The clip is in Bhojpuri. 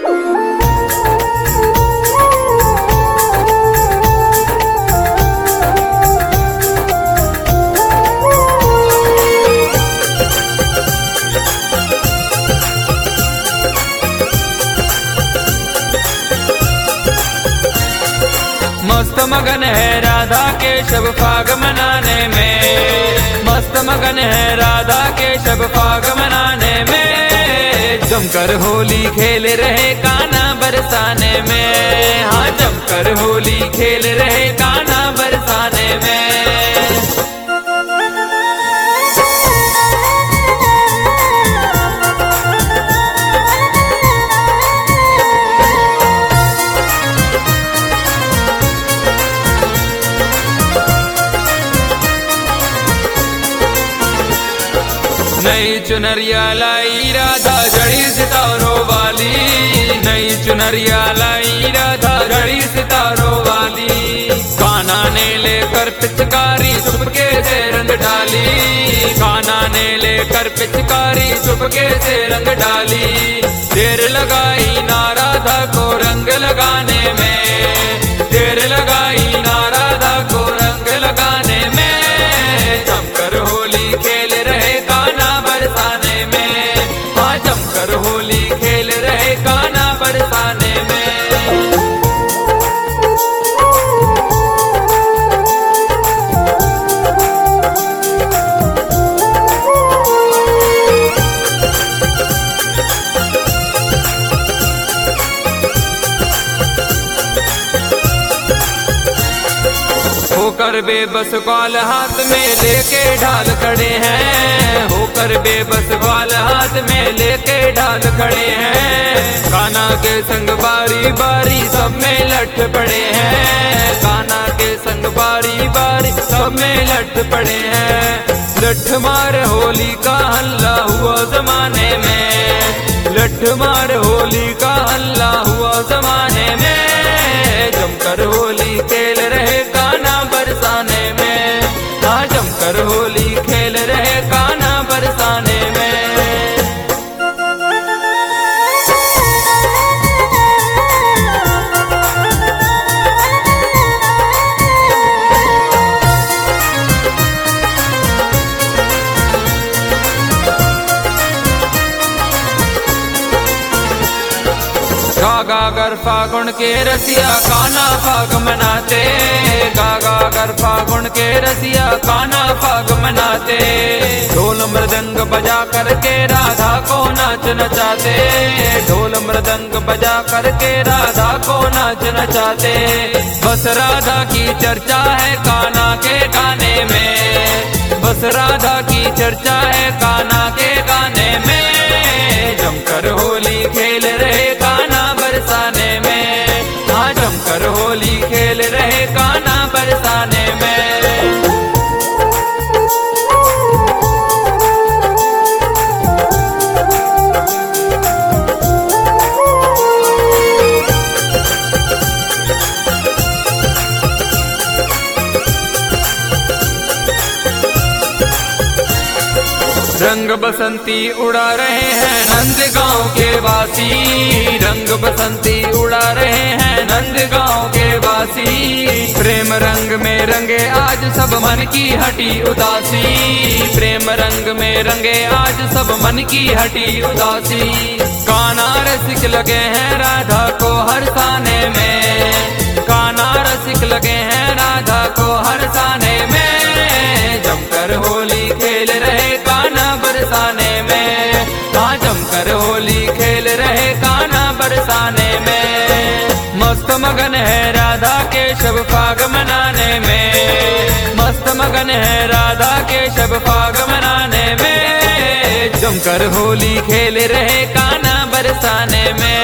मस्त मगन है राधा केशव फाग मनाने में, मस्त मगन है राधा केशव फाग मनाने में। जमकर होली खेल रहे कान्हा बरसाने में, हाँ जमकर होली खेल रहे कान्हा बरसाने में। नई चुनरिया लाई राधा जड़ी सितारों वाली, नई चुनरिया लाई राधा जड़ी सितारों वाली। कान्हा ने लेकर पिचकारी चुपके से रंग डाली, कान्हा ने लेकर पिचकारी चुपके से रंग डाली। देर लगाई ना राधा को रंग लगाने में, देर लगाई ना राधा को रंग लगाने में। जमकर होली खेल रहे कान्हा बरसाने में, हाँ जमकर होली खेल रहे कान्हा बरसाने में। होकर बेबस ग्वाल हाथ में लेके ढाल खड़े हैं, होकर बेबस ग्वाल हाथ में लेके ढाल खड़े हैं। कान्हा के संग बारी बारी सब में लट पड़े हैं, कान्हा के संग बारी बारी सब में लट पड़े हैं। लठ मार होली का हल्ला हुआ जमाने में, लठ मार होली का हल्ला हुआ जमाने में। जमकर होली खेल रहे कान्हा बरसाने में, हाँ जमकर होली खेल रहे कान्हा बरसाने में। गागा गर फागुन के रसिया कान्हा फाग मनाते, गागा गर फागुन के रसिया कान्हा फाग मनाते। ढोल मृदंग बजा करके राधा को नाच नचाते, ढोल मृदंग बजा करके राधा को नाच नचाते। बस राधा की चर्चा है कान्हा के गाने में, बस राधा की चर्चा है कान्हा के गाने में। जमकर होली खेल रहे कान्हा बरसाने में, हाँ जमकर होली खेल रहे कान्हा बरसाने में। रंग बसंती उड़ा रहे हैं नंद गांव के वासी, रंग बसंती उड़ा रहे हैं नंद गांव के वासी। प्रेम रंग में रंगे आज सब मन की हटी उदासी, प्रेम रंग में रंगे आज सब मन की हटी उदासी। कान्हा रसिक लगे हैं राधा को हरसाने में, कान्हा रसिक लगे हैं राधा को हरसाने में। जमकर होली खेल रहे कान्हा बरसाने में, हाँ जमकर होली खेल रहे कान्हा बरसाने में। मस्त मगन है राधा केशव फाग मनाने में, मस्त मगन है राधा केशव फाग मनाने में। जमकर होली खेल रहे कान्हा बरसाने में।